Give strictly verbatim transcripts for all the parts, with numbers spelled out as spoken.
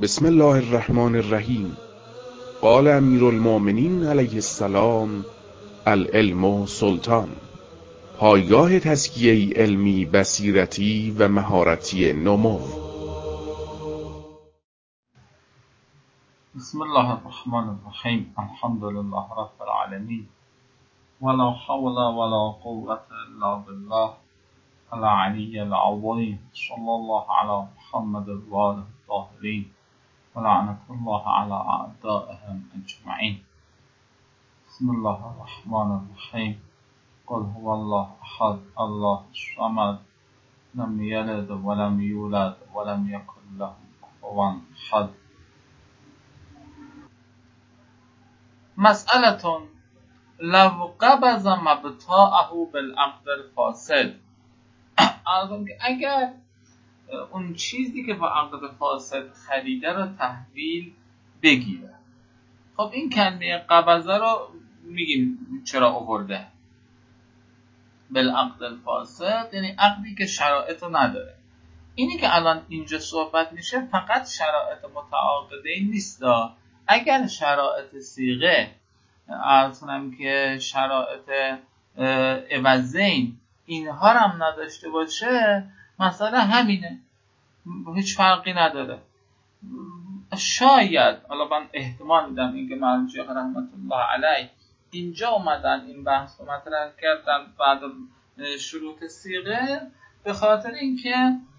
بسم الله الرحمن الرحیم. قال امیر المؤمنین علیه السلام: العلم سلطان. پایگاه تزکیه علمی، بصیرتی و مهارتی نمو. بسم الله الرحمن الرحیم. الحمد لله رب العالمین ولا حول ولا قوة الا بالله العلی العظیم. صلی الله علی محمد و آله الطاهرین و لعنة الله علی اعدائهم اجمعین. بسم الله الرحمن الرحیم. قل هو الله احد الله الصمد لم یلد ولم یولد ولم یکن له کفوا احد. مسئلة لو قبض مبتاعه بالعقد الفاسد. اگر اون چیزی که با عقد فاسد خریده رو تحویل بگیره. خب این کلمه قبضه رو میگیم چرا آورده. بالعقد الفاسد یعنی عقدی که شرایط رو نداره. اینی که الان اینجا صحبت میشه فقط شرایط متعاقدین نیست. اگر شرایط صیغه، عرض کنم که شرایط عوضین اینها هم نداشته باشه، مثلا همینه، هیچ فرقی نداره. شاید، حالا من احتمال میدم اینکه مرحوم شیخ رحمت الله علیه اینجا اومدن این بحث رو مطرح کردن بعد شروط صیغه، به خاطر اینکه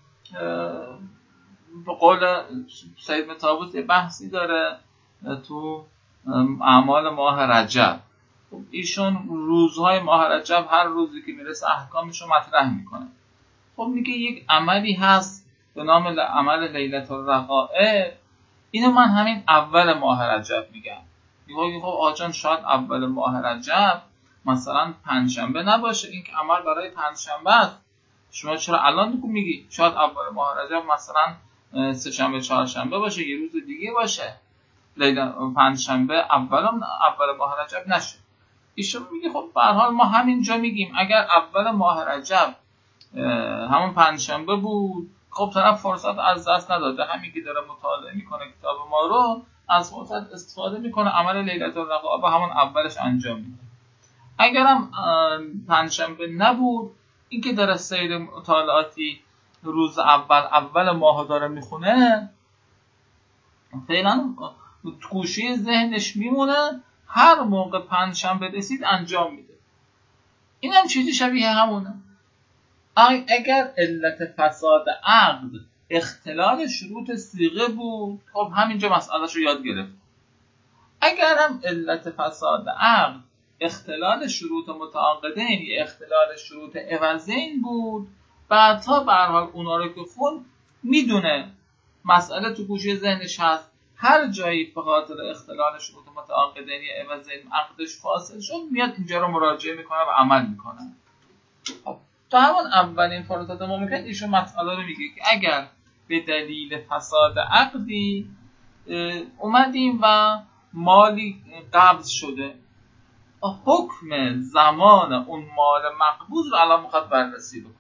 به قول سید مطابوس بحثی داره تو اعمال ماه رجب. ایشون روزهای ماه رجب هر روزی که میرسه احکامش رو مطرح میکنه. خب میگه یک عملی هست به نام عمل لیلة الرغائب. اینو من همین اول ماه رجب میگم. میگه خب آجان شاید اول ماه رجب مثلا پنجشنبه نباشه، این که عمل برای پنجشنبه است. شما چرا الان میگی شاید اول ماه رجب مثلا سه شنبه چهارشنبه باشه، یه روز دیگه باشه، پنجشنبه اول اول ماه رجب نشه. ایشون میگه خب به هر حال ما همینجا میگیم اگر اول ماه رجب همون پنجشنبه بود، خب طرف فرصت از دست نداده، همین که داره مطالعه میکنه کتاب ما رو از فرصت استفاده میکنه، عمل لیلة الرغائب همون اولش انجام میده. اگرم پنجشنبه نبود، این که داره سیر مطالعاتی روز اول اول ماه داره میخونه، فعلا گوشه ذهنش میمونه، هر موقع پنجشنبه رسید انجام میده. این هم چیزی شبیه همونه. اگر علت فساد عقد اختلال شروط صیغه بود، خب همینجا مسئلهش رو یاد گرفت. اگر هم علت فساد عقد اختلال شروط متعاقدین یا اختلال شروط عوضین بود، بعدها به هر حال اونا رو که خون میدونه، مسئله تو گوشه ذهنش هست، هر جایی به خاطر اختلال شروط متعاقدین یا عوضین عقدش فاسد شد، میاد اینجا رو مراجعه میکنه و عمل میکنه. خب تا همون اولین فرصت ممکن ایشون مسئله رو میگه که اگر به دلیل فساد عقدی اومدیم و مالی قبض شده، حکم زمان اون مال مقبوض رو الان میخواد بررسی بکنه.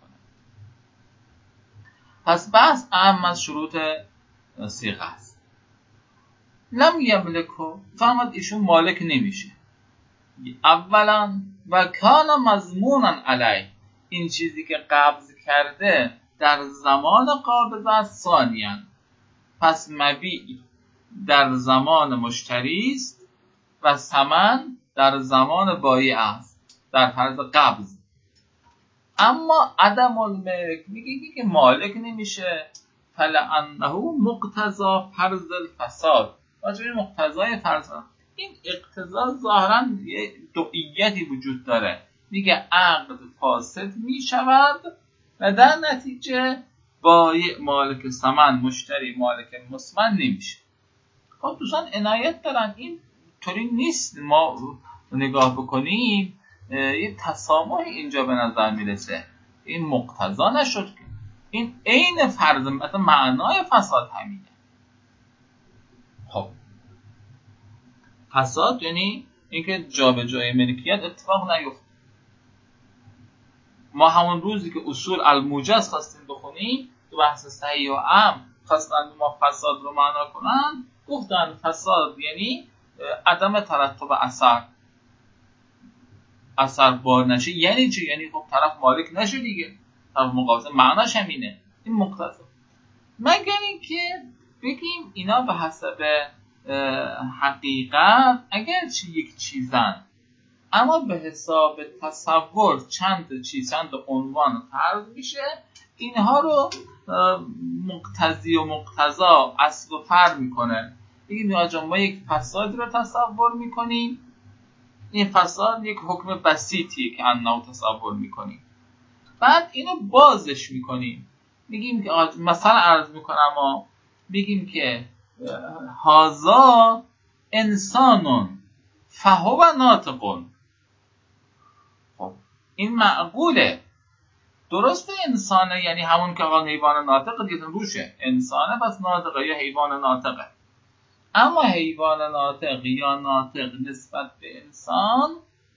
پس بحث اهم از شروط صیغه است. لم یملکو، فهمد ایشون مالک نمیشه. اولا و کان مضمونا علیه، این چیزی که قبض کرده در زمان قابض است. ثانیا، پس مبیع در زمان مشتری است و ثمن در زمان بایع است در فرض قبض. اما عدم الملک میگه که مالک نمیشه، فلانه مقتضا فرض الفساد، واجب مقتضای فرض. این اقتضا ظاهرا یه دوئیتی وجود داره، میگه عقد فاسد میشود و در نتیجه بایع مالک ثمن، مشتری مالک مسمن نمیشه. خب دوستان عنایت دارن، این طوری نیست. ما نگاه بکنیم یه تسامحی اینجا به نظر میرسه، این مقتضا نشد که این عین فرض، مثلا معنای فساد همینه. خب فساد یعنی اینکه جابجایی ملکیت اتفاق نیفته. ما همون روزی که اصول الموجز خواستیم بخونیم تو بحث صحیح و عام، خواستن ما فساد رو معنا کنن، گفتن فساد یعنی عدم ترتب اثر، اثر بار نشه. یعنی چی؟ یعنی خب طرف مالک نشه دیگه، طرف مقابل معناش همینه، این مقتضا. مگر اینکه بگیم اینا به حسب حقیقت اگرچه یک چیزن، اما به حساب تصور چند چیز، چند عنوان فرض میشه، اینها رو مقتضی و مقتضا اصل و فرع میکنه. بگیم آجا ما یک فساد رو تصور میکنیم، این فساد یک حکم بسیطیه که انه تصور میکنیم، بعد اینو بازش میکنیم، میگیم که مثلا عرض میکنم ما میگیم که هازا انسانون فهو ناطقون. خب این معقوله، درسته انسانه، یعنی همون که آقا حیوان ناطقه دیگه روشه، انسانه پس ناطقه یا حیوان ناطقه. اما حیوان ناطق یا ناطق نسبت به انسان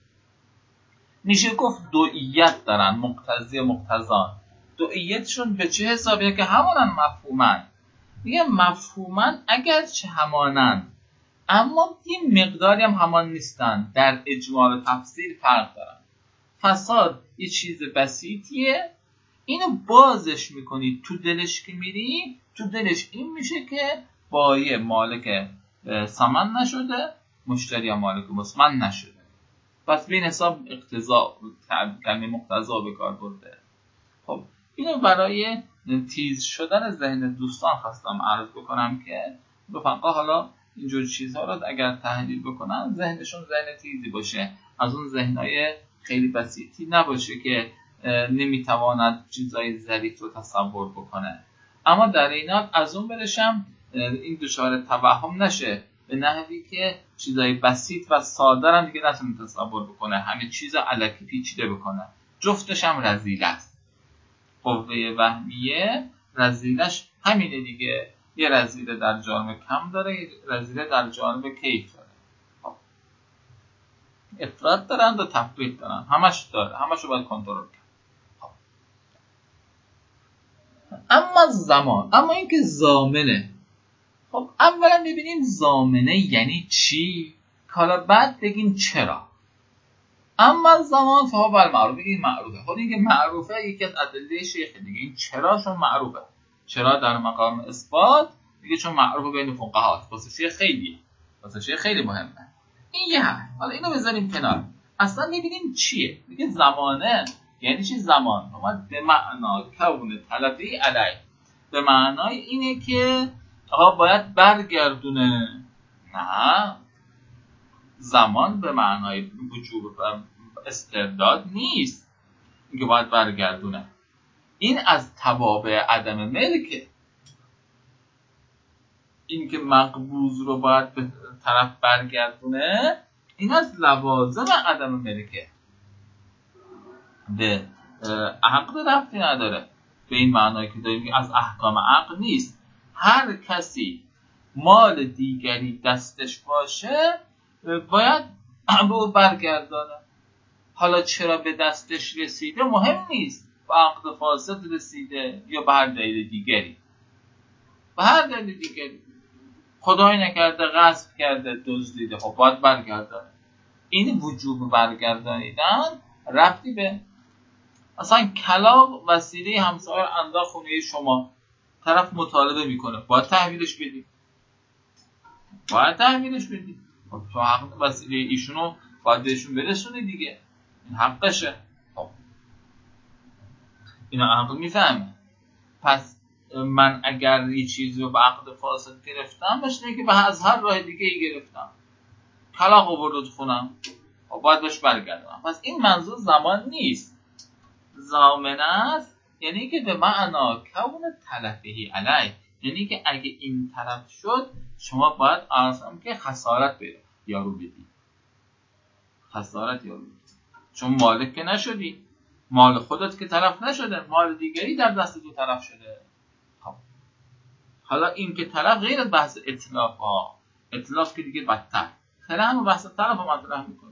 میشه گفت دوئیت دارن، مقتضی و مقتضان. دوئیتشون به چه حسابیه؟ که همانن مفهومن. میگه مفهومن اگرچه همانن، اما این مقداری هم همان نیستن، در اجمال و تفسیر فرق دارن. فساد یه چیز بسیطیه، اینو بازش میکنی تو دلش که میری، تو دلش این میشه که بایه مالک سمن نشده، مشتری هم مالک مسمن نشده، پس به این حساب اقتضا، کلمه مقتضا به کار برده. خب اینو برای تیز شدن ذهن دوستان خواستم عرض بکنم که رفقا حالا اینجور چیزها رو اگر تحلیل بکنن ذهنشون ذهن تیزی باشه، از اون ذهنای خیلی بسیطی نباشه که نمیتواند چیزای ظریف رو تصور بکنه. اما در این حال از اون برشم این دچار توهم نشه به نحوی که چیزای بسیط و ساده هم دیگه نتونه تصور بکنه، همه چیز الکی پیچیده بکنه. جفتش هم رذیل است. قوه وهمیه رذیلش همینه دیگه، یه رذیله در جانب کم داره، یه رذیله در جانب کیف داره. خب افراط دارن و تفریط دارن، همش داره، همش رو باید کنترل کرد. خب اما زمان، اما اینکه ضامنه، خب اولا ببینیم ضامنه یعنی چی، حالا بعد بگیم چرا. اما زمان فهو المعروف، بگیم معروفه. خود اینکه معروفه یکی از ادله شیخ دیگه، این چرا چون معروفه، چرا در مقام اثبات دیگه چون معروف بین فقها است، واسه شیخ خیلی واسه شیخ خیلی مهمه. این یه حرف. حالا اینو بذاریم کنار، اصلا ببینیم چیه. میگه زمانه یعنی چی؟ زمان اومد به معنا کون طلبی علی، به معنای اینه که آقا باید برگردونه. نه، زمان به معنای وجوب و استرداد نیست، اینکه باید برگردونه. این از توابع عدم ملکه، این که مقبوض رو باید به طرف برگردونه این از لوازم عدم ملکه، به عقد ربطی نداره. به این معنایی که داریم از احکام عقد نیست. هر کسی مال دیگری دستش باشه باید به برگردانه. حالا چرا به دستش رسیده مهم نیست، به عقد فاسد رسیده یا به هر دلیل دیگری، به هر دلیل دیگری، خدای نکرده غصب کرده، دزدیده، خب باید برگردانه. این وجوب برگردانیدن ربطی به اصلا کلاغ وسیله همسایه انداخت خونه شما، طرف مطالبه میکنه، باید تحویلش بدی، باید تحویلش بدی. خب تو حق وسیله ایشونو باید بهشون برسونی دیگه، این حقشه. خب اینا عقل میفهمه. پس من اگر یه چیزی رو به عقد فاسد گرفتم، مثل که به از هر راه دیگه ای گرفتم، کلاغ آورد تو خونم، باید بهش برگردم. پس این منظور زمان نیست، ضامنه است، یعنی که به معنا کون تلفهی علی، یعنی که اگه این طرف شد شما باید آسان که خسارت بده یارو بدی، خسارت یارو بدی، چون مالک که نشدی، مال خودت که طرف نشده، مال دیگری در دست دو طرف شده. خب حالا این که طرف غیر از بحث اطلاف ها، اطلاف که دیگه بدتر، خیلی همون بحث طرف رو مطرح میکنه.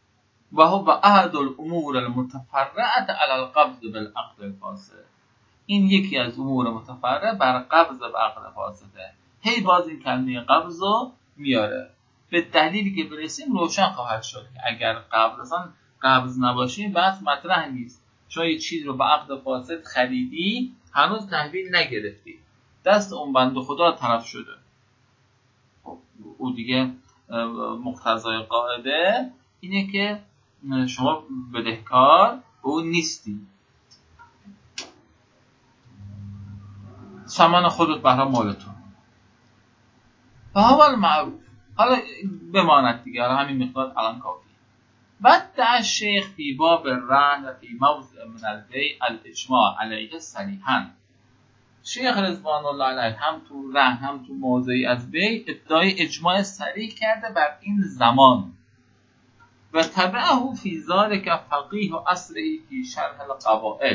و هو احد الامور المتفرعه علی القبض بالعقد الفاسد، این یکی از امور متفرع بر قبض و عقد فاسده. هی باز این کلمه قبض رو میاره. به دلیلی که برسیم روشن خواهد شد که اگر قبض اصلا قبض نباشه بحث مطرح نیست. شما یه چیز رو به عقد فاسد خریدی، هنوز تحویل نگرفتی، دست اون بنده خدا طرف شده. خب او دیگه مقتضای قاعده اینه که شما بدهکار او نیستی، ثمن خودت بهره مالتون. و اول معروف. حالا بماند دیگه، حالا همین مقدار الان کافیه. بعد در شیخ فی باب الرهن و فی موضع من البیع الاجماع علیه صریحا. شیخ رضوان الله علیه هم تو رهن هم تو موضعی از بیع ادعای اجماع صریح کرده بر این زمان. و تبعه فی ذلک فقیه و اصلی فی شرح القواعد.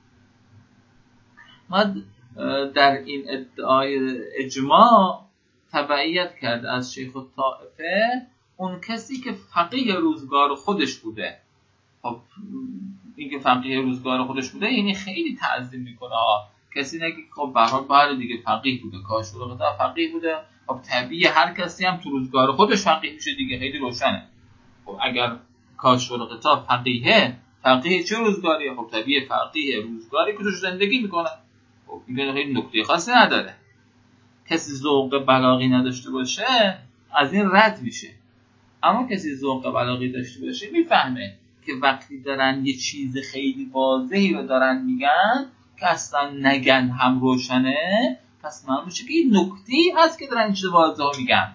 ما در این ادعای اجماع تبعیت کرده از شیخ الطائفه اون کسی که فقیه روزگار خودش بوده. خب این که فقیه روزگار خودش بوده یعنی خیلی تعظیم میکنه ها. کسی نگه خب به هر حال دیگه فقیه بوده، کاشف فقیه بوده. خب طبیعی هر کسی هم تو روزگار خودش فقیه میشه دیگه، خیلی روشنه. خب اگر کاشف الغطا فقیه، فقیه چه روزگاریه؟ خب طبیعی فقیه روزگاری که توش زندگی میکنه. خب این خیلی نکته خاصی نداره. کسی ذوق بلاغی نداشته باشه از این رد میشه، اما کسی ذوق بلاغی داشته باشه میفهمه که وقتی دارن یه چیز خیلی واضحی رو دارن میگن که اصلا نگن هم روشنه، پس معلوم میشه که این نکته‌ای هست که دارن این چیز واضح میگن.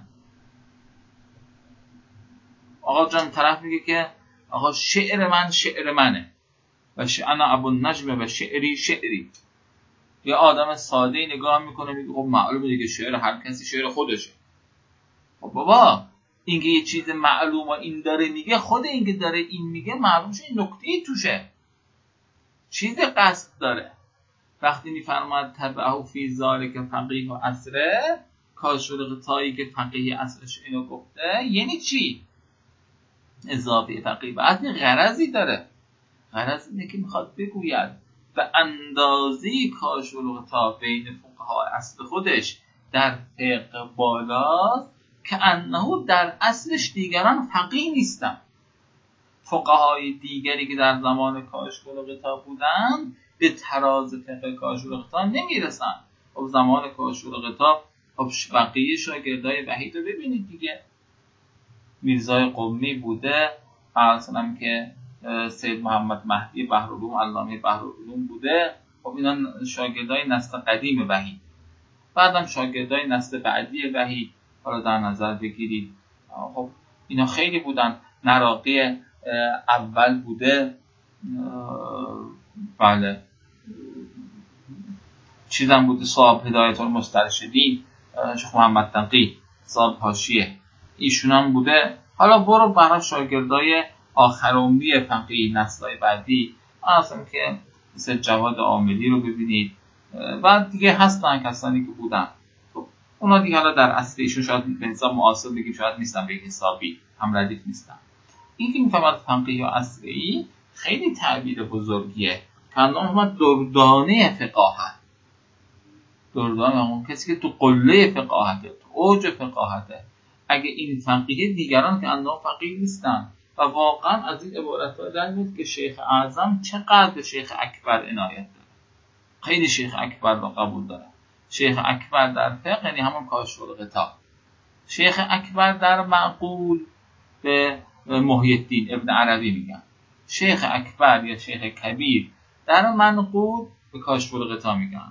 آقا جان طرف میگه که آقا شعر من شعر منه و انا ابو النجم و شعری شعری. یه آدم ساده نگاه میکنه میگه خب معلومه دیگه شعر هر کسی شعر خودشه. خب بابا اینکه یه چیز معلومه این داره میگه، خود اینکه داره این میگه معلوم شه این نکته‌ای توشه، چیز قصد داره. وقتی میفرماد تبعه فی ذلک فقیه و عصره، کاشف الغطایی که فقیه عصرش اینو گفته یعنی چی؟ اضافه فقیه بعد غرضی داره. غرض اینه که میخواد بگوید به اندازه‌ای کاشف الغطا بین فقها اصل خودش در فقه بالاست که انه در اصلش دیگران فقیه نیستن. فقهای دیگری که در زمان کاشف الغطا بودن به تراز فقه کاشف الغطا نمیرسن. خب زمان کاشف الغطا خب بقیه شاگردای وحید رو ببینید دیگه، میرزای قمی بوده، مثلا که سید محمد مهدی بحرالعلوم علامه بحرالعلوم بوده. خب اینا شاگردای نسل قدیم وحید. بعدم شاگردای نسل بعدی وحید حالا در نظر بگیرید. خب اینا خیلی بودن. نراقی اول بوده، بله چیزم بوده، صاحب هدایت المسترشدین شیخ محمد تقی صاحب حاشیه، ایشون هم بوده. حالا برو برای شاگردای آخرونی فقیه نسل‌های بعدی اصلا که مثل جواد عاملی رو ببینید. بعد دیگه هستن کسانی که بودن. خب اونا دیگه حالا در اصل ایشون شاید به حساب معاصر بگیم شاید نیستن، به حسابی هم ردیف نیستن. این که میفهمد فقیه یا اصلی خیلی تعبیر بزرگیه. کانون هم دردانه فقاهت، دردانه همون کسی که تو قله فقاهته، تو اوج فقاهته. اگه این فقیه دیگران که اندام فقیه نیستن. و واقعا از این عبارت ها در میاد که شیخ اعظم چقدر به شیخ اکبر عنایت داره. خیلی شیخ اکبر رو قبول داره. شیخ اکبر در فقه یعنی همون کاشف الغطا. شیخ اکبر در معقول به محی الدین ابن عربی میگن. شیخ اکبر یا شیخ کبیر در منقول به کاشف الغطا میگن.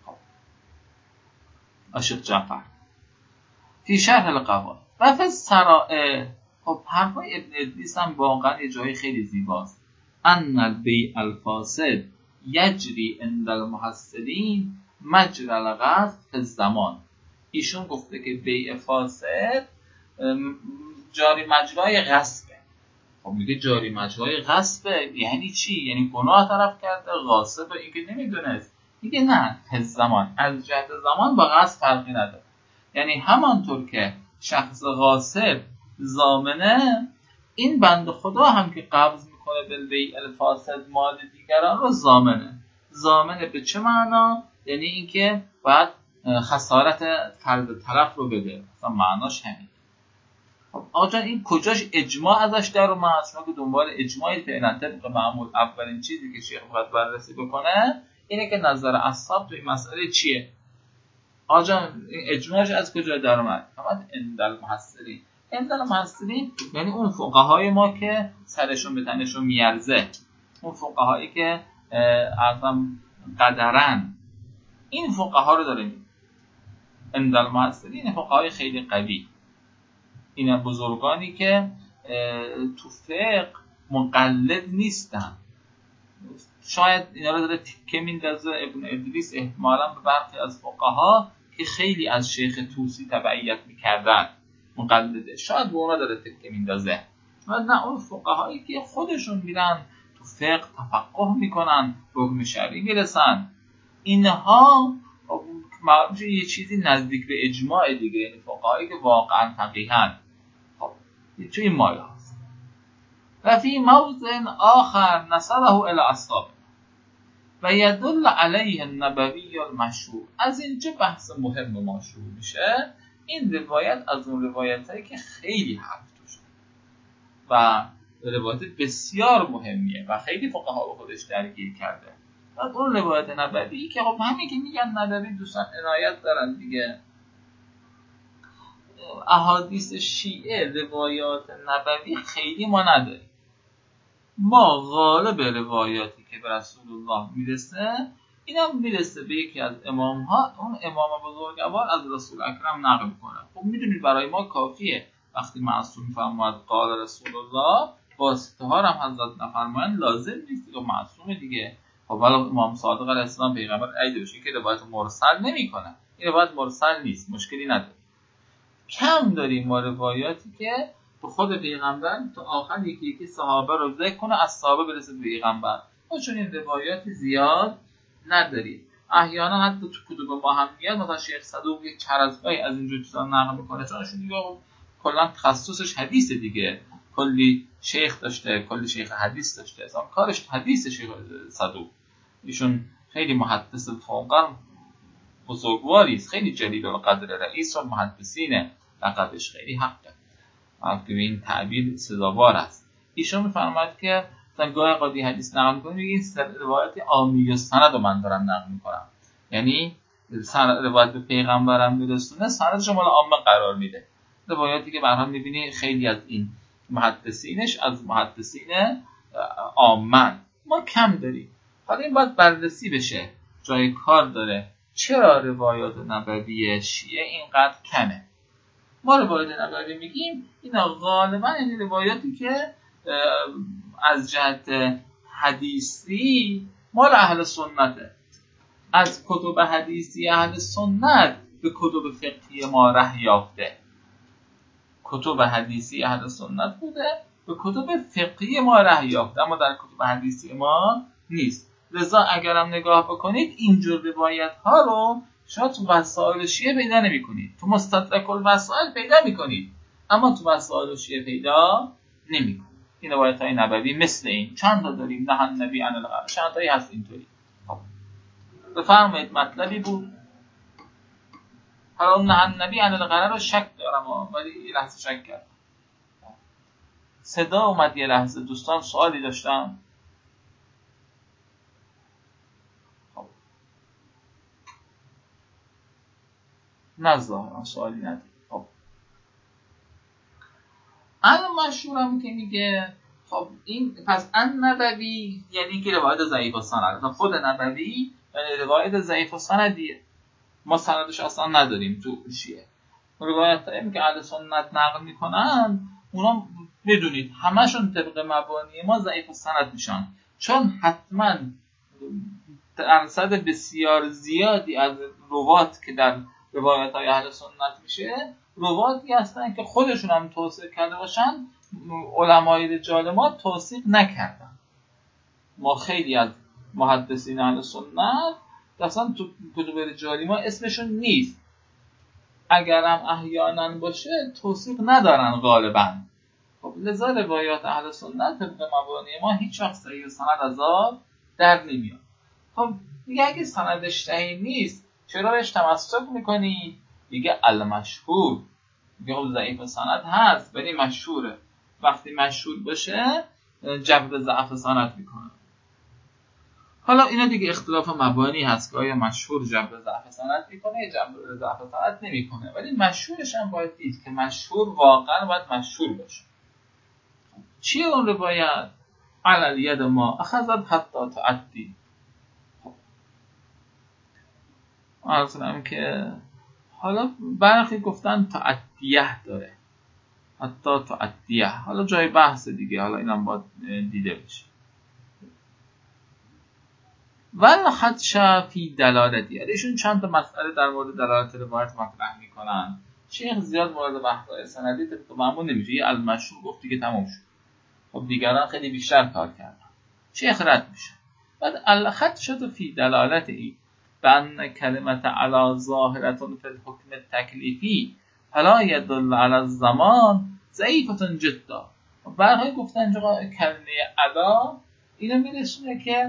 عاشق جعفر فی شرح القواعد و فی السرائع. خب حرفای ابن ادریس هم واقعا یه جایی خیلی زیباست. ان البیع الفاسد یجری عند المحصلین مجرى الغصب فی الزمان. ایشون گفته که بیع فاسد جاری مجرای غصبه. خب میگه جاری مجرای غصبه یعنی چی؟ یعنی گناه طرف کرده، غاصبه، این که نمیدونست. میگه نه، فی الزمان از جهت زمان با غصب فرقی نداره. یعنی همانطور که شخص غاصب ضامنه، این بنده خدا هم که قبض میکنه بالبیع الفاسد مال دیگران رو ضامنه. ضامن به چه معنا؟ یعنی اینکه باید خسارت فرد طرف رو بده، اصلا معناش همین. خب آقا جان این کجاش اجماع ازش در اومد؟ شما که دنبال اجماعی فعلا طبق معمول اولین چیزی که شیخ باید بررسی بکنه اینه که نظر اصحاب تو این مسئله چیه. آقا جان اجماعش از کجا در اومد؟ اومد عند المحصلین. عند المحصلین یعنی اون فقهای ما که سرشون به تنشون میارزه، اون فقهایی که اعظم قدرن، این فقها رو داریم. عند المحصلین فقهای خیلی قوی، اینا بزرگانی که تو فقه مقلد نیستن. شاید اینا رو داره تیکه میندازه ابن ادریس احتمالاً به برخی از فقها که خیلی از شیخ طوسی تبعیت میکردن مقلده، شاید به اونا داره تیکه میندازه. نه، اون فقهایی که خودشون میرن تو فقه تفقه میکنن، حکم شرعی میرسن، اینها معلوم شده یه چیزی نزدیک به اجماع دیگه، یعنی فقهایی که واقعا فقیهن. خب تو این مایه هست. و فی موضع آخر نسبه الی اصحاب و یدل علیه النبوی المشهور. از اینجا بحث مهم ما شروع میشه. این روایت از اون روایتایی که خیلی حرف توشه و روایت بسیار مهمیه و خیلی فقها به خودش درگیر کرده. و اون روایت نبوی که خب همین که میگن نبوی دوستان عنایت دارن دیگه. احادیث شیعه روایات نبوی خیلی ما نداریم. ما غالب روایاتی که به رسول الله میرسه اینا میرسه به یکی از امام ها، اون امام بزرگوار از رسول اکرم نقل کنه. خب میدونید برای ما کافیه وقتی معصوم فرمود قال رسول الله، واسطه ها هم حضرت نفرمایند لازم نیست که معصومه دیگه. خب ولی امام صادق علیه السلام پیغمبر عید بشه که روایت مرسل نمیکنه، این روایت مرسل نیست، مشکلی نداره. کم داریم ما روایاتی که به خود پیغمبر تا آخر یکی یکی صحابه رو ذکر کنه، از صحابه برسه به پیغمبر. ما چون این روایات زیاد نداریم. احیانا حتی تو کتب ما هم میاد مثلا شیخ صدوق یک چرزگاهی از اینجور چیزا نقل میکنه، چون ایشون دیگه کلا تخصصش حدیث دیگه، کلی شیخ داشته، کلی شیخ حدیث داشته، اصلا کارش حدیث شیخ صدوق. ایشون خیلی محدث فوقا بزرگواری است، خیلی جلیل القدر، رئیس المحدثین، لقبش خیلی حقه، البته این تعبیر سزاوار است. ایشون میفرماید که مثلا گاه قاضی حدیث نقل می‌کنه میگه این روایت عامی السند رو من دارم نقل می‌کنم، یعنی روایت به پیغمبرم میرسونه سندش مال عامه قرار میده. روایاتی که برام می‌بینی خیلی از این محدثینش از محدثین عامه ما کم داریم. حالا این باید بررسی بشه، جای کار داره چرا روایات نبوی شیعه اینقدر کمه. ما روایات نبوی میگیم اینا غالبا این روایاتی که از جهت حدیثی مال اهل سنته، از کتب حدیثی اهل سنت به کتب فقهی ما ره یافته. کتب حدیثی اهل سنت بوده به کتب فقهی ما ره یافته، اما در کتب حدیثی ما نیست. لذا اگرم نگاه بکنید اینجور روایت ها رو شما تو وسائل شیعه پیدا نمی کنید، تو مستدرک الوسائل پیدا می کنید، اما تو وسائل شیعه پیدا نمی کنید. این روایت های نبوی مثل این چند تا داریم، نه النبی عن الغرر، چند تایی هست اینطوری. خب بفرمایید مطلبی بود. حالا اون نه النبی عن الغرر رو شک دارم، ولی یه لحظه شک کردم. صدا اومد یه لحظه، دوستان سوالی داشتم. نه ظاهرا سوالی نداره. خب الان مشهورم که میگه خب این پس ان نبوی یعنی که روایت ضعیف السند، خود نبوی یعنی روایت ضعیف السندیه، ما سندش اصلا نداریم تو شیعه. روایتایی که اهل سنت نقل میکنن اونا بدونید همشون طبق مبانی ما ضعیف السند میشن، چون حتما درصد بسیار زیادی از روات که در روایت های اهل سنت میشه رواتی هستن که خودشون هم توثیق کرده باشن، علمای رجال ما توثیق نکردن. ما خیلی از محدثین اهل سنت اصلا تو کتب رجالی ما اسمشون نیست، اگرم احیانا باشه توثیق ندارن غالبا. خب لذا روایات اهل سنت طبق مبانی ما هیچ وقت صحیح سند از آن در نمیاد. خب دیگه اگه سندش صحیح نیست چرا بهش تمسک میکنی؟ دیگه المشهور، دیگه خب ضعیف سند هست ولی مشهوره. وقتی مشهور باشه جبر ضعف سند میکنه. حالا اینا دیگه اختلاف مبانی هست که آیا مشهور جبر ضعف سند میکنه یا جبر ضعف سند نمیکنه، ولی مشهورش هم باید دید که مشهور واقعا باید مشهور باشه. چیه اون روایت؟ علی الید ما اخذت حتی تعدی. عرضم که حالا برخی گفتن تعدیه داره، حتی تعدیه، حالا جای بحث دیگه، حالا اینم باید دیده بشه. ول خدش فی دلالتی، ایشون چند تا مسئله در مورد دلالت روایت مطرح میکنن. شیخ زیاد مورد بحث‌های سندی تو معمول نمیشه، یه المشهور گفتی که تموم شد. خب دیگران خیلی بیشتر کار کردن، شیخ رد میشه. بعد الخدش فی دلالتی بأن کلمت علی ظاهرة فی الحکم التکلیفی فلا يدل علی الزمان ضعیفة جدا. برای گفتن کلمه علی اینو میرسونه که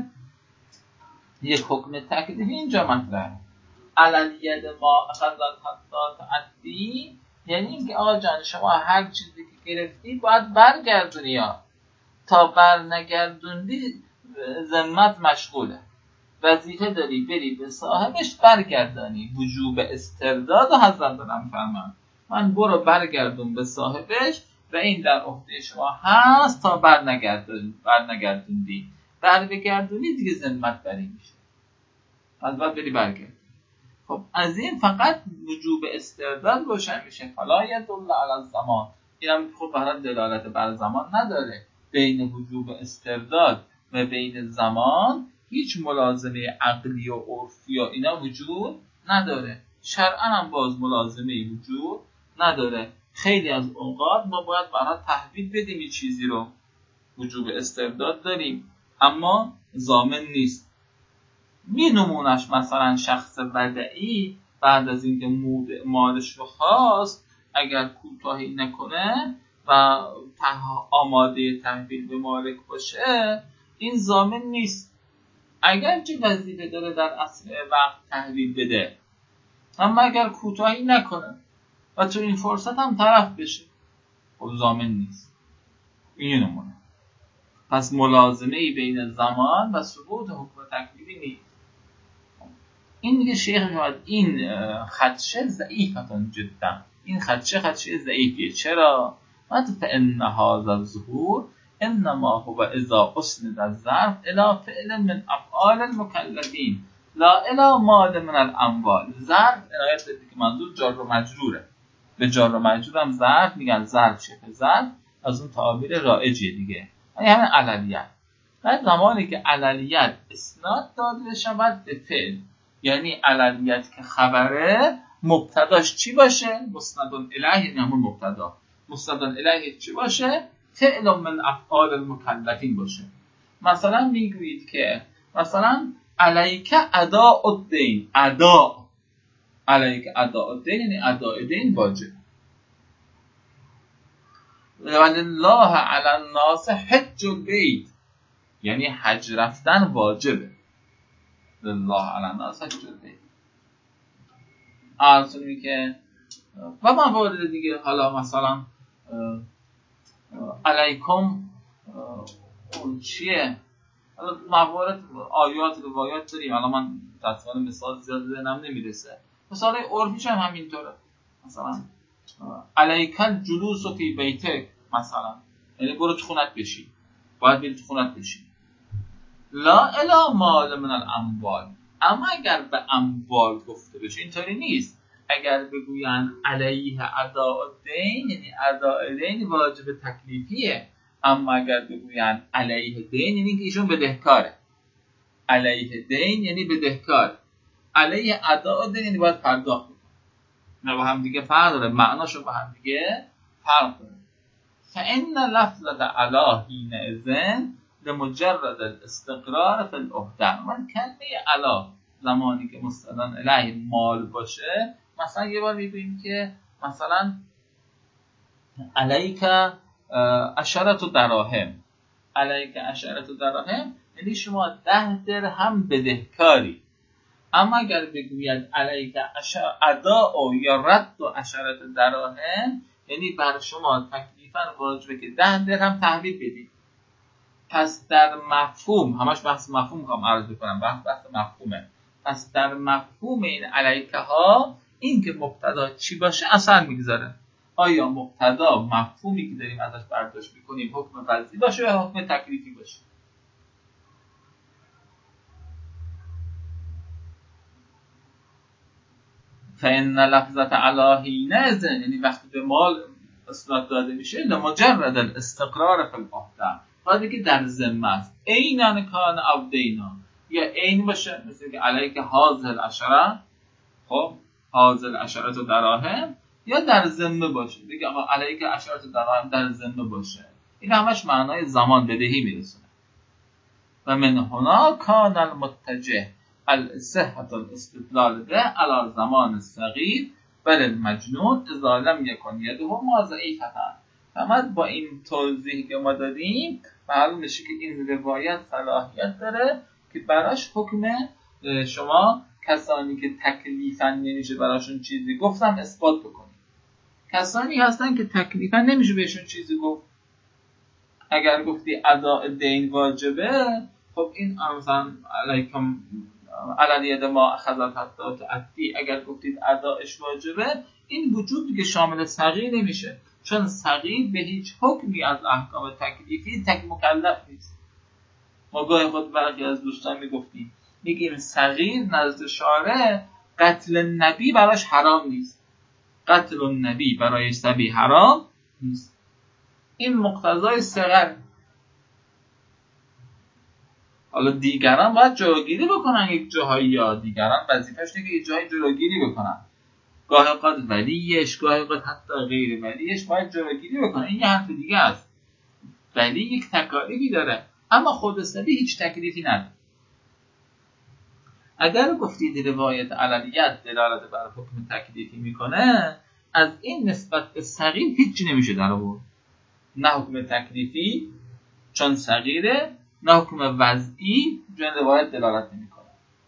یک حکم تکلیفی اینجا مطرحه. علی الید ما اخذت حتی تعدی، یعنی اینکه آقا جان شما هر چیزی که گرفتی باید برگردونی، یا تا بر نگردوندی ذمت مشغوله، وظیفه داری بری به صاحبش برگردانی. وجوب استرداد و حضرت دارم فرمان من برو برگردون به صاحبش و این در عهده شما هست تا بر نگردون بر نگردوندی بر بگردونی دیگه ذمت بری میشه، از بعد بری برگرد. خب از این فقط وجوب استرداد روشن میشه. فلا یدل علی الزمان، اینم خب برای دلالت بر زمان نداره. بین وجوب استرداد و بین زمان هیچ ملازمه عقلی و عرفی یا اینا وجود نداره. شرعاً هم باز ملازمه وجود نداره. خیلی از اوقات ما باید برای تحویل بدیم این چیزی رو. وجوب استرداد داریم اما ضامن نیست. می نمونش مثلا شخص بدعی بعد از اینکه مالش رو خواست اگر کوتاهی نکنه و آماده تحویل به مالک باشه این ضامن نیست، اگر چه وظیفه داره در اصل وقت تحویل بده، اما اگر کوتاهی نکنه و تو این فرصت هم طرف بشه خب ضامن نیست. این نمونه. پس ملازمه‌ای بین زمان و ثبوت حکم تکلیفی نیست. این دیگه شیخ میگه این خدشه ضعیفتون جدا، این خدشه خدشه ضعیفیه. چرا؟ مت فان هذا الظهور انما هو اذا اسند الظرف الى فعل من افعال المكلفين لا الى مال من الاموال. ظرف عنایت بدید که منظور جار و مجروره. به جار و مجرور هم ظرف میگن، ظرف شبه ظرف از اون تعابیر رایجیه دیگه، یعنی همین عللیت. بعد زمانی که عللیت اسناد داده شود به فعل، یعنی عللیت که خبره مبتداش چی باشه؟ مسندون الیه، یعنی همون مبتدا. مسندون الیه چی باشه؟ فعل من افعال المکلفین باشه. مثلا میگویید که مثلا علیک اداء الدین، اداء علیک اداء الدین یعنی اداء دین واجب. ولله علی الناس حج البیت، یعنی حج رفتن واجبه. لله علی الناس حج البیت. آرزویی که و موارد دیگه، حالا مثلا علیکم اون چیه، حالا موارد آیات روایات داریم. حالا من تصویر مثال زیاد ذهنم نمیرسه. مثال عرفیش هم همینطوره. مثلا علیک الجلوس فی بیتک، مثلا یعنی برو تو خونت بشین، باید بری تو خونت بشین. لا الی مال من الاموال، اما اگر به اموال گفته بشه اینطوری نیست. اگر بگوین علیه اداء الدین یعنی اداء دین واجب تکلیفیه، اما اگر بگوین علیه دین یعنی که ایشون بدهکاره. علیه دین یعنی بدهکار، علیه اداء دین یعنی باید پرداخت کنه. نه با هم دیگه فرق داره، معناشو با هم دیگه فرق داره. فإن لفظة علی حینئذ لمجرد الاستقرار فی العهده. من کلمه علی زمانی که مستندن الیه مال باشه، مثلا یه بار میگیم که مثلا علیک عشرة دراهم، علیک عشرة دراهم یعنی شما ده درهم بدهکاری. اما اگر بگوید علیک ادا او یا رد و عشرة دراهم یعنی بر شما تکلیفاً واجبه که ده درهم تحویل بدید. پس در مفهوم، همش بحث مفهوم میخوام عرض بکنم، بحث بحث مفهومه. پس در مفهوم این علیکه ها این که مبتدا چی باشه اثر میگذاره. آیا مبتدا مفهومی که داریم ازش برداشت میکنیم حکم وضعی باشه یا حکم تکلیفی باشه؟ فإن لفظة علی حینئذ یعنی وقتی به مال اصلاح داده میشه لمجرد الاستقرار فی العهده، وقتی که در ذمه است، عیناً کان او دینا، یا عین باشه مثل که علیک هذه العشره، خب هذه العشره دراهم، یا در ذمه باشه دیگه آقا علیک عشره دراهم در ذمه باشه. این همش معنای زمان بدهی میرسونه. و من هنا کان المتجه الصحة الاستدلال به علی زمان الصغیر بل المجنون اذا لم یکن یده ما ضعیفة. فقط با این توضیحی که ما دادیم معلوم میشه که این روایت صلاحیت داره که براش حکم شما کسانی که تکلیفاً نمیشه براشون چیزی گفتم اثبات بکنید. کسانی هستن که تکلیفاً نمیشه بهشون چیزی گفت. اگر گفتی اداء دین واجبه، خب این مثلا علیکم علی ید ما اخذت حتی تعدی، اگر گفتید اداءش واجبه، این وجود دیگه شامل صغیر نمیشه، چون صغیر به هیچ حکمی از احکام تکلیفی تک مکلف نیست. ما گاهی خود برخی از دوستان میگفتیم میگیم صغیر نزد شارع قتل نبی براش حرام نیست، قتل النبی برای صبی حرام نیست. این مقتضای صغر. حالا دیگران باید جلوگیری بکنن، یک جاهایی یا دیگران وظیفه‌ش اینه که یک جایی جلوگیری بکنن، گاهی اوقات ولیش، گاهی اوقات حتی غیر ولیش باید جلوگیری بکنن. این یه حرف دیگه است. ولی یک تکالیفی داره اما خود صبی هیچ تکلیفی نداره. اگر گفتید روایت عللیت دلالت بر حکم تکلیفی میکنه، از این نسبت به صغیر هیچی نمیشه در آورد. نه حکم تکلیفی چون صغیره، نه حکم وضعی چون روایت دلالت نمیکنه.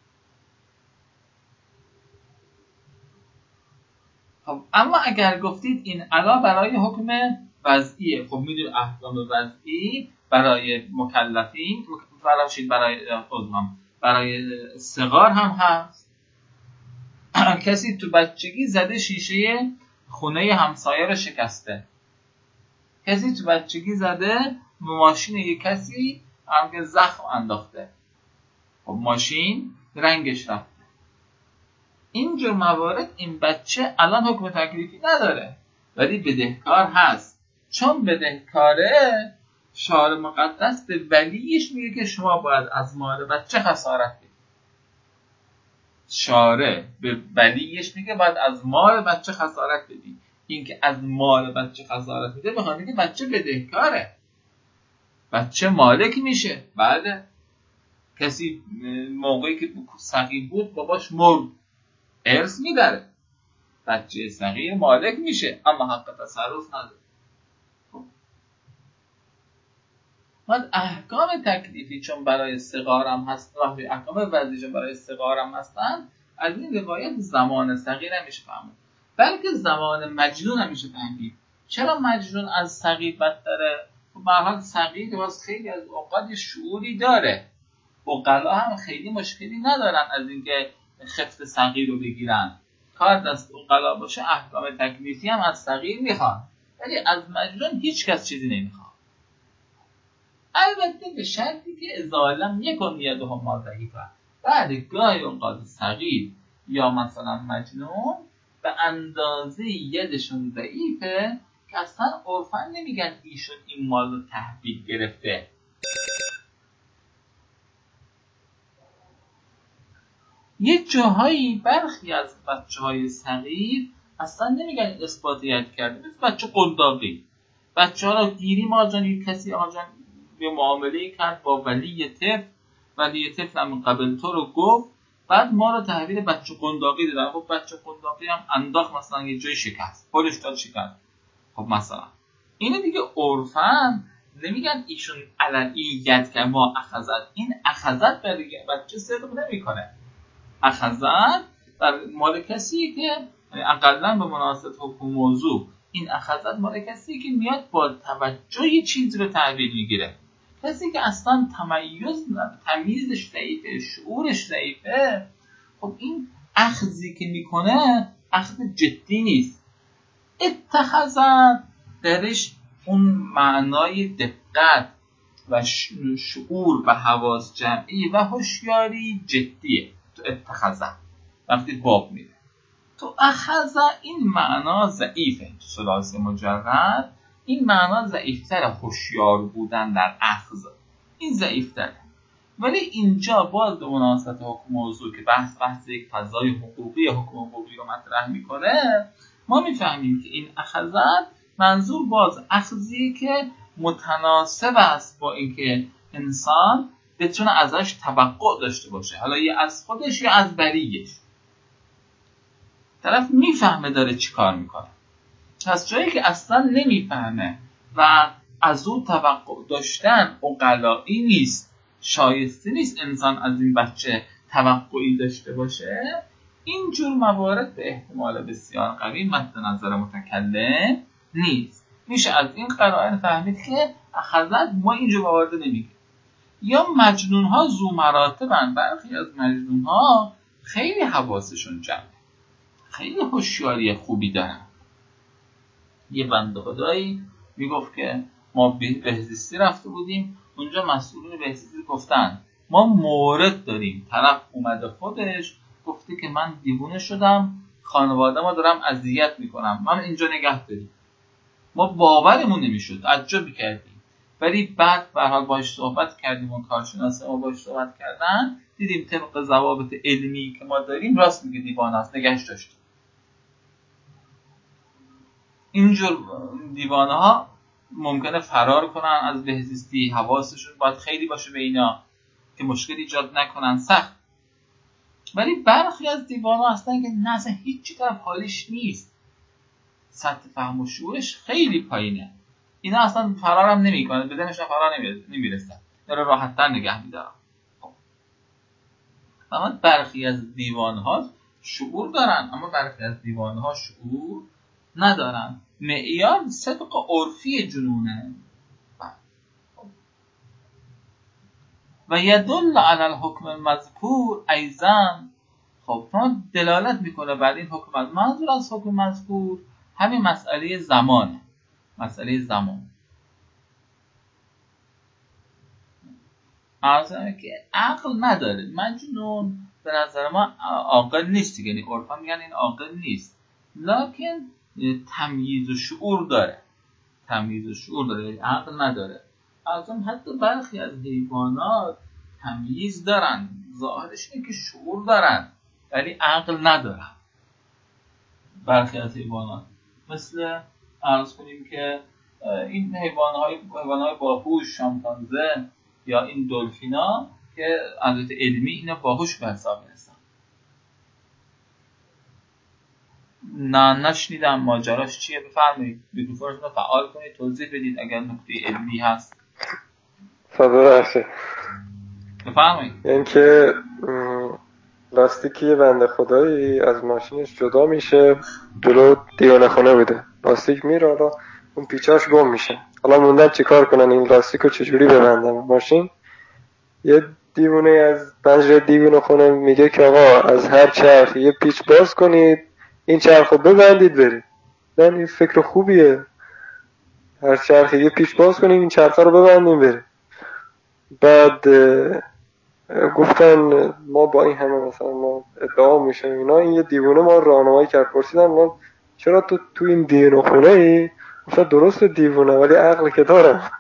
خب اما اگر گفتید این علا برای حکم وضعیه، خب میدونید احکام وضعی برای مکلفین فراشید برای عضوام برای صغار هم هست. کسی تو بچگی زده شیشه خونه همسایه رو شکسته، کسی تو بچگی زده ماشین یک کسی هم زخم انداخته، خب ماشین رنگش رفته. اینجور موارد این بچه الان حکم تکلیفی نداره ولی بدهکار هست. چون بدهکاره، شارع مقدس به ولیش میگه که شما باید از مال بچه خسارت بدید. شارع به ولیش میگه باید از مال بچه خسارت بدید. این که از مال بچه خسارت میده بخاطر اینکه بچه بدهکاره، بچه مالک میشه. بله، کسی موقعی که صغیر بود باباش مرد، ارث میبره، بچه صغیر مالک میشه اما حق تصرف نداره. بعد احکام تکلیفی چون برای صغارم هست و احکام وضعی چون برای صغارم هستن، از این روایت زمان صغیر نمیشه فهمید، بلکه زمان مجنون نمیشه فهمید. چرا مجنون از صغیر بدتره؟ به هر حال صغیر واسه خیلی از اوقات شعوری داره، عقلا هم خیلی مشکلی ندارن از اینکه خفت صغیر رو بگیرن. کار دست عقلا باشه احکام تکلیفی هم از صغیر میخوان، ولی از مجنون هیچ کس چیزی نمیخواد. البته به شرطی که اذا لم یکن یده ما ضعیفه. بعد گاهی اوقات صغیر یا مثلا مجنون به اندازه یدشون ضعیفه که اصلا عرفاً نمیگن ایشون این مال رو تحویل گرفته. یه جاهایی برخی از بچه‌های صغیر اصلا نمیگن اثبات ید کرده، مثل بچه قنداقی. بچه‌ها رو گیری ما جان یک کسی آجان یه معامله کرد با ولی طفل، ولی طفل هم قبل تو رو گفت، بعد ما رو تحویل بچه قنداقی دادن. خب بچه قنداقی هم انداخت مثلا یه جای شکست، پلش داد شکست. خب مثلا اینه دیگه عرفاً نمیگن ایشون علنیت که ما اخذت. این اخذت برای بچه صدق نمیکنه. اخذت بر مال کسی که اقلا به مناسبت حکم موضوع، این اخذت مال کسی که میاد با توجه یه چیزی رو تحویل میگیره. کسی که اصلا تمیز تمیزش ضعیفه، شعورش ضعیفه، خب این اخذی که میکنه اخذ جدی نیست. اتخذت درش اون معنای دقت و شعور و حواس جمعی و هوشیاری جدیه. تو اتخذت وقتی باب میره، تو اخذ این معنا ضعیفه. تو ثلاثی مجرد این معنا ضعیفتره. هوشیار بودن در اخذ این ضعیفتره. ولی اینجا باز به مناسبت حکم موضوع که بحث بحث یک فضای حقوقی یا حکم حقوقی رو مطرح میکنه، ما میفهمیم که این اخذت منظور باز اخذی که متناسب است با اینکه انسان بتونه ازش توقع داشته باشه، حالا یا از خودش یا از بریش. طرف میفهمه داره چی کار میکنه. از جایی که اصلا نمیفهمه و از او توقع داشتن عقلایی نیست، شایسته نیست انسان از این بچه توقعی داشته باشه، اینجور موارد به احتمال بسیار قوی مد نظر متکلم نیست. میشه از این قرائن فهمید که اخذت ما اینجور موارد نمیگه. یا مجنون ها ذو مراتبن. برخی از مجنون ها خیلی حواسشون جمعه، خیلی هوشیاری خوبی دارن. یه بنده خدایی میگفت که ما بهزیستی رفته بودیم، اونجا مسئولین بهزیستی گفتن ما مورد داریم، طرف اومده خودش گفته که من دیوونه شدم، خانواده ما دارم اذیت میکنم، من اینجا نگه داریم. ما باورمون نمیشد، تعجب کردیم. ولی بعد به هر حال باهاش صحبت کردیم و کارشناس ما باهاش صحبت کردن، دیدیم طبق ضوابط علمی که ما داریم راست میگه، دیوانه است، نگهش داشتیم. اینجور دیوانه ها ممکنه فرار کنن از بهزیستی، حواسشون باید خیلی باشه به اینا که مشکل ایجاد نکنن سخت. ولی برخی از دیوانه ها هستن که نه اصلا هیچی طرف حالش نیست، سطح فهم و شعورش خیلی پایینه، اینا اصلا فرار هم نمی کنن، بدنشون فرار نمیرسن، داره راحت تر نگه میدارن. اما برخی از دیوانه ها شعور دارن، اما برخی از دیوانه ها شعور ندارن. معیار صدق عرفی جنونه. و یدل علی الحکم المذکور ایضا. خب دلالت میکنه بر این حکم. منظور از حکم مذکور همین مسئله زمانه، مسئله زمان. عرضه که عقل نداره، مجنون به نظر ما عاقل نیست، یعنی عرفا میگن این عاقل نیست، لکن تمییز و شعور داره، تمییز و شعور داره، عقل نداره. اصلا حتی برخی از حیوانات تمییز دارن، ظاهرش اینه که شعور دارن ولی عقل ندارن. برخی از حیوانات مثل عرض کنیم که این حیوانات حیوانات باهوش، شامپانزه یا این دلفینا که البته علمی اینا باهوش به حساب میرسن. نه نشنیدم ماجراش چیه، بفرمایید میکروفونتون رو فعال کنید توضیح بدید اگر نکته علمی هست. صدا رسه بفرمایید. این که لاستیکی بنده خدایی از ماشینش جدا میشه، جلو دیوانه خونه بوده، لاستیک میره، حالا اون پیچاش گم میشه، حالا موندن چیکار کنن این لاستیک رو چجوری ببندن ماشین. یه دیوونه از پنجره دیوانه خونه میگه که آقا از هر چرخ یه پیچ باز کنید، این چرخ رو ببندید برید. نه این فکر خوبیه، هر چرخ یه پیچ باز کنید این چرخ رو ببندیم برید. بعد گفتن ما با این همه مثلا ما ادعا میشن اینا، این یه دیوونه ما راهنمایی کرد، پرسیدن ما چرا تو تو این دیوونه خونه ای؟ گفتن درست دیوونه ولی عقل که داره.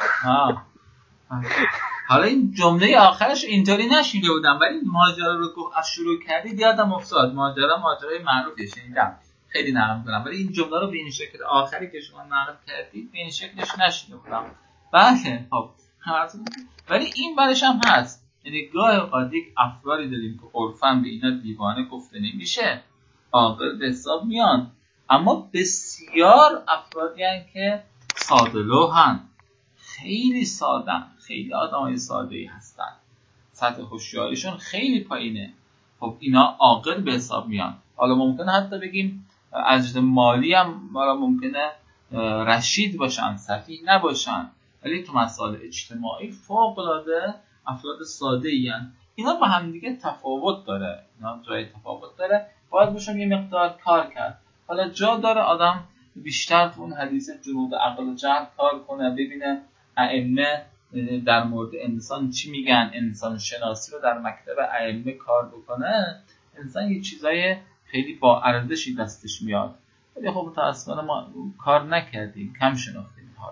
حالا این جمله آخرش اینطوری نشیده بودم ولی ماجرا رو گفت از شروع کردید یادم افتاد. ماجرا ماجرای معروفی شنیدم، خیلی نرم کنم، ولی این جمله رو به این شکل آخری که شما نقل کردید به این شکلش نشیده بودم. بله خب ولی این برش هم هست، یعنی گاه اوقات یک افرادی داریم که عرفاً به اینا دیوانه گفته نمیشه، عاقل به حساب میان، اما بسیار افرادی هستند که ساده لوحن، خیلی سادن، خیلی آدمای ساده‌ای هستن، سطح هوشیاریشون خیلی پایینه، خب اینا عاقل به حساب میان. حالا ممکنه حتی بگیم از جهت مالی هم حالا ممکنه رشید باشن، سفیه نباشن، ولی تو مسائل اجتماعی فوق‌العاده افراد ساده‌ای هستن. اینا با هم دیگه تفاوت داره، اینا جای تفاوت داره، باید بهشون یه مقدار کار کرد. حالا جا داره آدم بیشتر تو اون حدیث جنود عقل و جهل کار کنه، ببینه ائمه در مورد انسان چی میگن، انسان شناسی رو در مکتب ائمه کار بکنه، انسان یه چیزای خیلی با ارزشی دستش میاد. ولی خب متأسفانه ما کار نکردیم، کم شناختیم ها.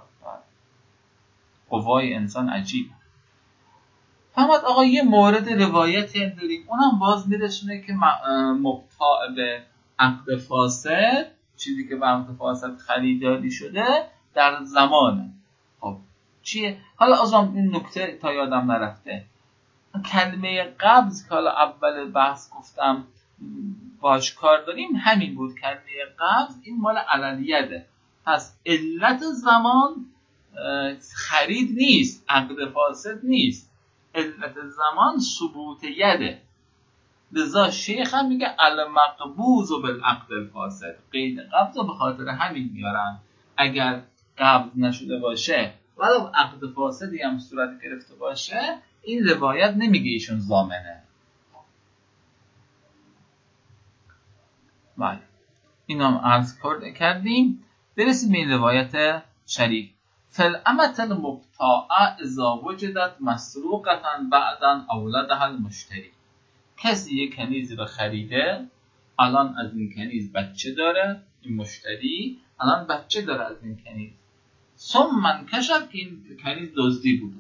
قوای انسان عجیب. فهمت آقا یه مورد روایتی داریم، اونم باز میرسونه که مبتاع به عقد فاسد، چیزی که به عقد فاسد خریداری شده در زمانه. خب چیه؟ حالا ازم این نکته تا یادم نرفته، کلمه قبض که حالا اول بحث گفتم باش کار داریم همین بود، کلمه قبض این مال عللیده، پس علت زمان خرید نیست، عقد فاسد نیست، علت زمان ثبوت یده. لذا شیخ هم میگه المقبوض بالعقد الفاسد، قید قبض رو به خاطر همین میارن، اگر قبض نشده باشه ولو عقد فاسدی هم صورت گرفته باشه این روایت نمیگه ایشون ضامنه. بله اینا هم عرض کردیم. برسیم به این روایت شریف. فالامة المبتاعه اذا وجدت مسروقه بعدا اولدها المشتری. کسی یک کنیزی رو خریده، الان از این کنیز بچه داره، این مشتری الان بچه داره از این کنیز، ثم انکشف که این کنیز دزدی بوده.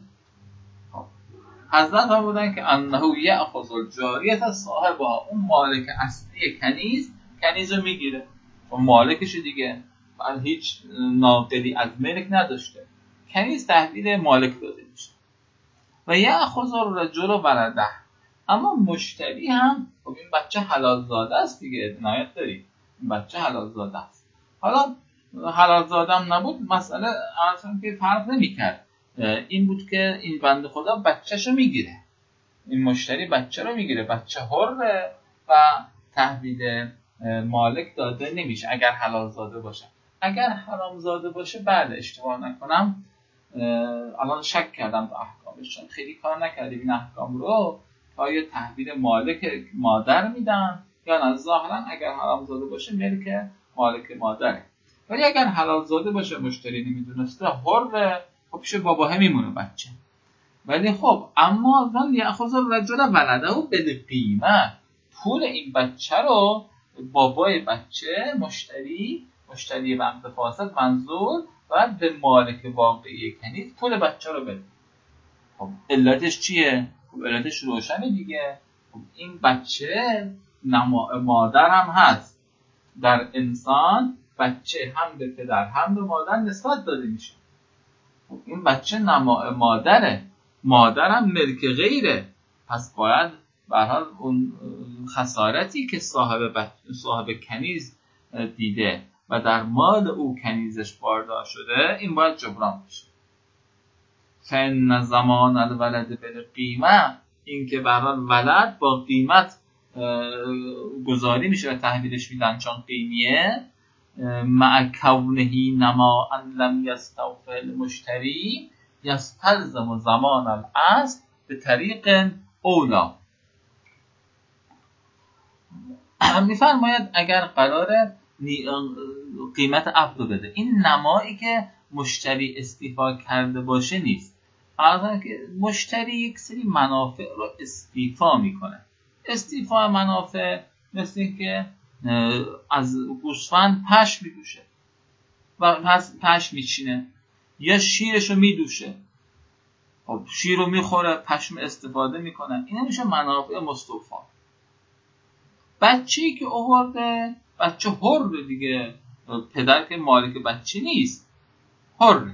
حضرت ها بودن که انه یأخذ الجاریة صاحبها، اون مالک اصلی کنیز کنیز رو میگیره، اون مالکش دیگه، بعد هیچ ناقلی از ملک نداشته، کنیز تحویل مالک داده میشه. و یأخذ الرجل ولده، اما مشتری هم خب این بچه حلال زاده است دیگه، عنایت داری این بچه حلال زاده است. حالا حلال زاده هم نبود مسئله اصلا که فرق نمی‌کرد، این بود که این بنده خدا بچه‌شو میگیره، این مشتری بچه رو میگیره، بچه حره و تحویل مالک داده نمیشه اگر حلال زاده باشه. اگر حرام زاده باشه بله اشتباه نکنم الان شک کردم تو احکامش، چون خیلی کار نکردیم این احکام رو، تا یه تحویل مالک مادر میدن یا نه ظاهرا اگر حرام زاده باشه ملک مالک مادره، ولی اگر حلال زاده باشه مشتری نمیدونسته حر، خب پیش باباه میمونه بچه. ولی خب اما ظن یأخذ الرجل ولده بالقیمه، پول این بچه رو بابای بچه مشتری مشتری عقد فاسد منظور و به مالک واقعی کنیز پول بچه رو بده. خب علتش چیه؟ خب علتش روشنه دیگه، خب این بچه نما... مادر هم هست، در انسان بچه هم به پدر هم به مادر نسبت داده میشه. خب این بچه نما... مادره، مادر هم ملک غیره، پس باید به هر حال اون خسارتی که صاحب بچه صاحب کنیز دیده و در مال او کنیزش باردار شده این باید جبران بشه. فن زمان الولد بالقیمه، این که به هر حال ولد با قیمت گذاری میشه و تحویلش میدن چون قیمیه، مع کونه نما ان لم یستوفی المشتری یستلزم زمان الاصل به طریق اولا. میفرماید اگر قراره قیمت عقد بده، این نمایی که مشتری استیفا کرده باشه نیست، البته که مشتری یک سری منافع رو استیفا میکنه. استیفا منافع مثل این که از گوسفند پشم میدوشه و پس پشم میچینه، یا شیرشو میدوشه، خب شیر رو میخوره پشم استفاده میکنه، این میشه منافع مستوفا. بچه‌ای که آورده بچه حر دیگه، پدر که مالک بچه نیست، حر،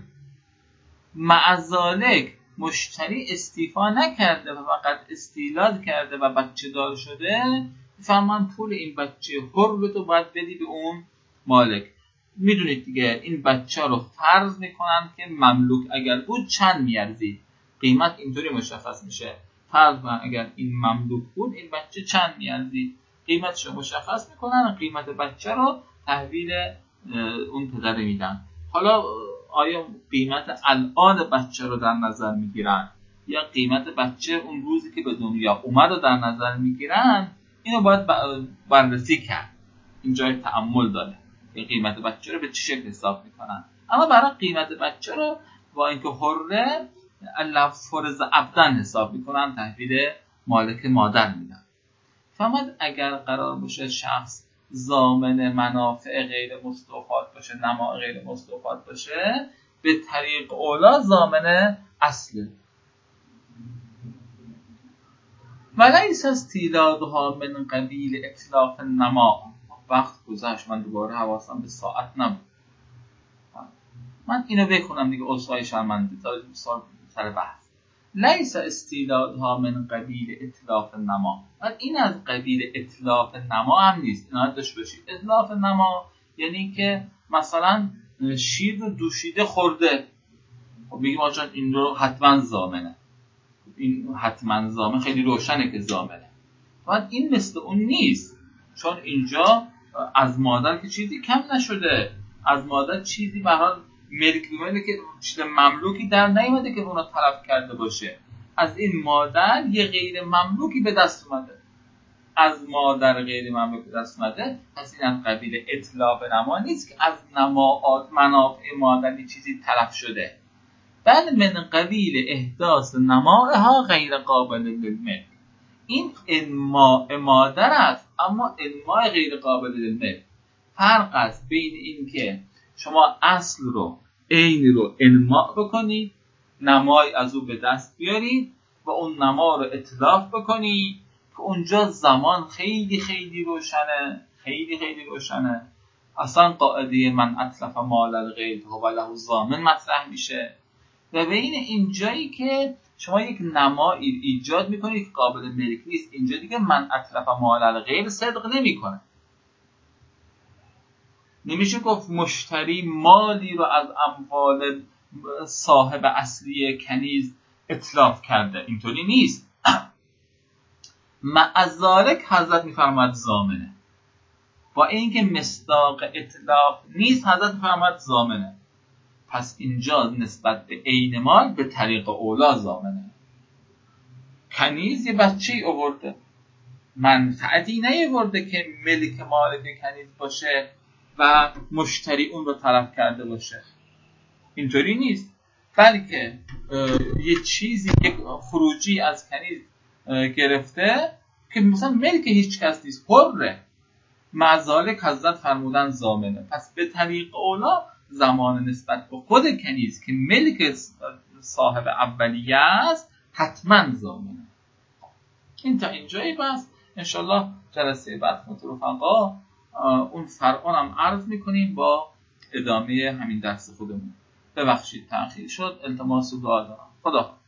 معذالک مشتری استیفا نکرده و فقط استیلاد کرده و بچه دار شده، فهمان پول این بچه حر تو باید بدی به اون مالک. میدونید دیگه این بچه رو فرض میکنن که مملوک اگر بود چند میارزید، قیمت اینطوری مشخص میشه. فرض کن اگر این مملوک بود این بچه چند میارزید، قیمتش رو مشخص میکنن، قیمت بچه رو تحویل اون پدر میدن. حالا آیا قیمت الان بچه رو در نظر میگیرن یا قیمت بچه اون روزی که به دنیا اومد رو در نظر میگیرن؟ اینو باید بررسی کرد. این جای تأمل داره که قیمت بچه رو به چه شکل حساب میکنن. اما برای قیمت بچه رو با اینکه حره الله فرض عبدن حساب میکنن، تحویل مالک مادر میدن. فهمد اگر قرار باشه شخص ضامن منافع غیر مستوفات باشه، نماء غیر مستوفات باشه، به طریق اولا ضامن اصله. ولیس استیلادها من قبیل اتلاف النما. وقت گذشت، من دوباره حواسم به ساعت نبود. من اینو بخونم دیگه، عذرخواهی شرمنده تا سر بحث. لیس استیلادها من قبیل اتلاف النما. ولی این از قبیل اتلاف نما هم نیست. اینا داشته باشید. اتلاف نما یعنی که مثلا شیر رو دوشیده خورده، خب بگیم آجان این رو حتما ضامنه. این حتما ضامن خیلی روشنه که ضامنه. ولی این مثل اون نیست، چون اینجا از مادر که چیزی کم نشده، از مادر چیزی به حال ملک بیمونه که چیز مملوکی در نیامده که اونو طلب کرده باشه. از این مادر یه غیر مملوکی به دست اومده، از مادر غیر مملوک به دست اومده. پس این از قبیل اتلاف نما نیست که از نماعات منافع مادر چیزی طلب شده، بل من قبیل احداث نمائها غیر قابل للملک. این انماء مادر است اما انماء غیر قابل للملک. فرق است بین این که شما اصل رو عین رو انماء بکنید، نمای از او به دست بیارید و اون نما رو اتلاف بکنید که اونجا زمان خیلی خیلی روشنه، خیلی خیلی روشنه. اصلا قاعده من اتلف مال الغیر هو له ضامن مطرح میشه. و بین این جایی که شما یک نمایی ایجاد میکنید که قابل ملک نیست، اینجا دیگه من اتلف مال الغیر صدق نمیکنه. نمیشه گفت مشتری مالی رو از اموال صاحب اصلی کنیز اتلاف کرده، اینطوری نیست. معذالک حضرت میفرماد ضامنه، با اینکه مصداق اتلاف نیست حضرت میفرماد ضامنه. پس اینجا نسبت به عین مال به طریق اولا ضامنه. کنیز یه بچه‌ای آورده، منفعتی نیاورده که ملک مالک کنیز باشه و مشتری اون رو طلب کرده باشه، اینطوری نیست. بلکه یه چیزی، یک خروجی از کنیز گرفته که مثلا ملک هیچ کس نیست، حره. معذالک حضرت فرمودن ضامنه. پس به طریق اولا زمان نسبت به خود کنیز که ملک صاحب اولیه است حتما ضامنه. این تا اینجایی بس. انشالله جلسه بعد مترفقا اون فرعون هم عرض میکنیم با ادامه همین درس خودمون. ببخشید تأخیر شد، التماس دعا دارم. خدا